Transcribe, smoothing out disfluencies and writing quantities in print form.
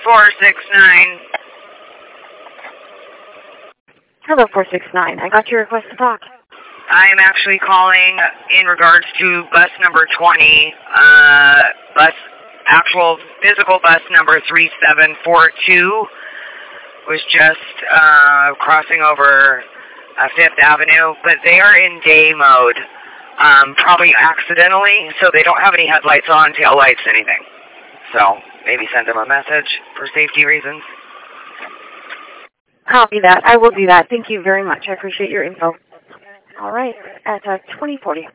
469. Hello, 469. I got your request to talk. I'm actually calling in regards to bus number 20, actual physical bus number 3742 was just crossing over Fifth Avenue, but they are in day mode, probably accidentally, so they don't have any headlights on, tail lights, anything. So maybe send them a message for safety reasons. Copy that. I will do that. Thank you very much. I appreciate your info. All right, at 2040.